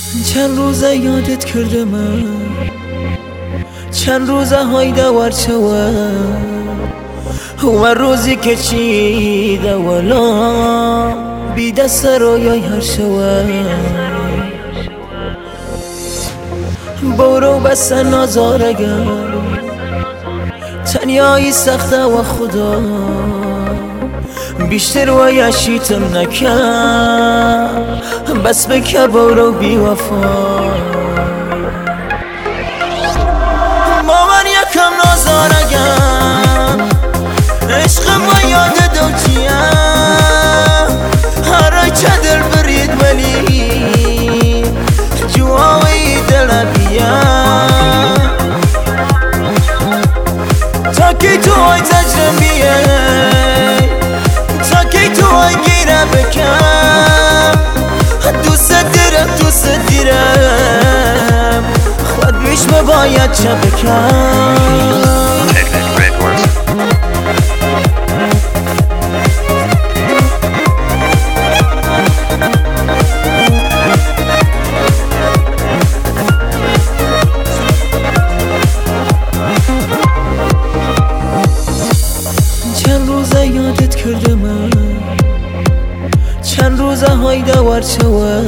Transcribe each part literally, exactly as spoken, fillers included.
چند روزه یادت کرده من، چند روزه هایده ورچوه و روزی که چیده ولا بی دست رویای هر شوه برو بس نازارگر تنیایی سخته و خدا بیشتر و یشیتم نکرد بس بکر برو بی وفا با من یکم نازارگر عشقم و یاد دوچیم هرای چه دل برید ولی جواوی دل بیم تا کی تو های تجربیه تا کی تو های گیره بکم دوست دیرم دوست دیرم خود میش باید چه بکم یادت کرده من چند روزه هایده ورچوه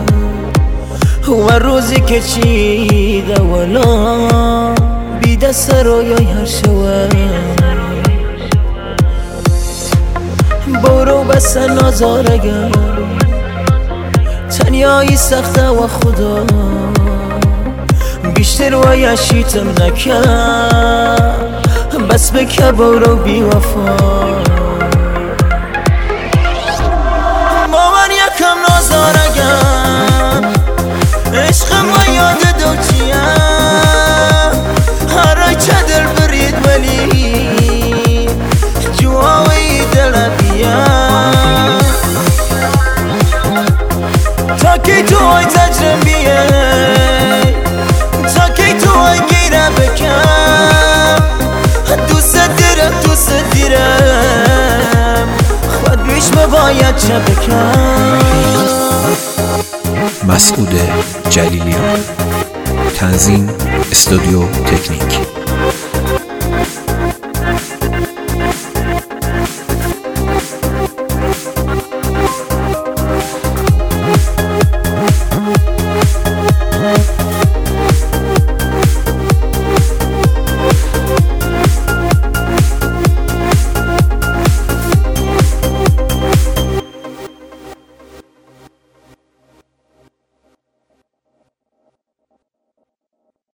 و روزی که چیده ولا بی دست رویای هر شوه برو بس نازارگر تنیایی سخته و خدا بیشتر و یشیتم نکرد بس بکر برو بی وفا با من یکم نازارگر عشقم و یاد دوچیم هرای چه دل برید ولی جواوی دل بیم تا کی تو های تجربیه تا کی تو های گیره بکم دوست دیرم دوست دیرم خود بیش باید چه بکن. مسعود جلیلیان، تنظیم استودیو تکنیک.